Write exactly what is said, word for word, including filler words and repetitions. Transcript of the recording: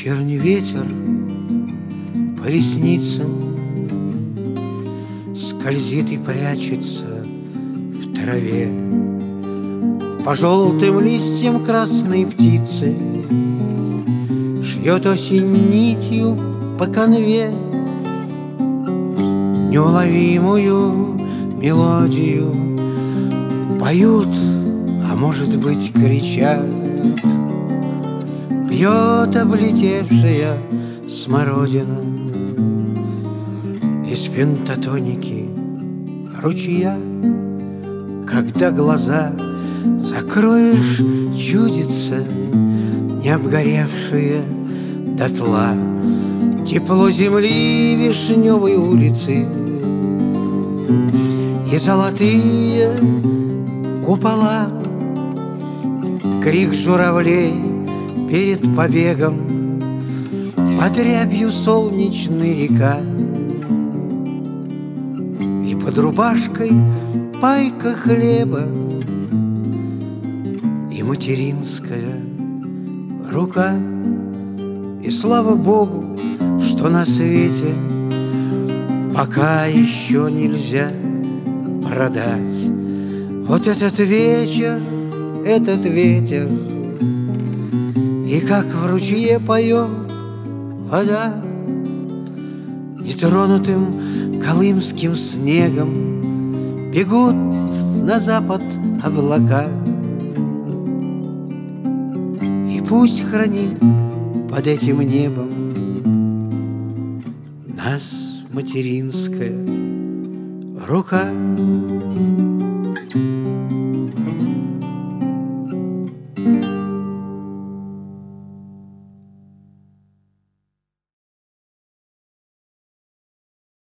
Вечерний ветер по ресницам скользит и прячется в траве. По желтым листьям красной птицы шьет осень нитью по канве неуловимую мелодию. Поют, а может быть кричат, пьет облетевшая смородина из пентатоники ручья. Когда глаза закроешь, чудится не обгоревшие дотла тепло земли вишневой улицы и золотые купола. Крик журавлей перед побегом под рябью солнечной река, и под рубашкой пайка хлеба и материнская рука. И слава Богу, что на свете пока еще нельзя продать вот этот вечер, этот ветер. И как в ручье поет вода, нетронутым колымским снегом бегут на запад облака. И пусть хранит под этим небом нас материнская рука.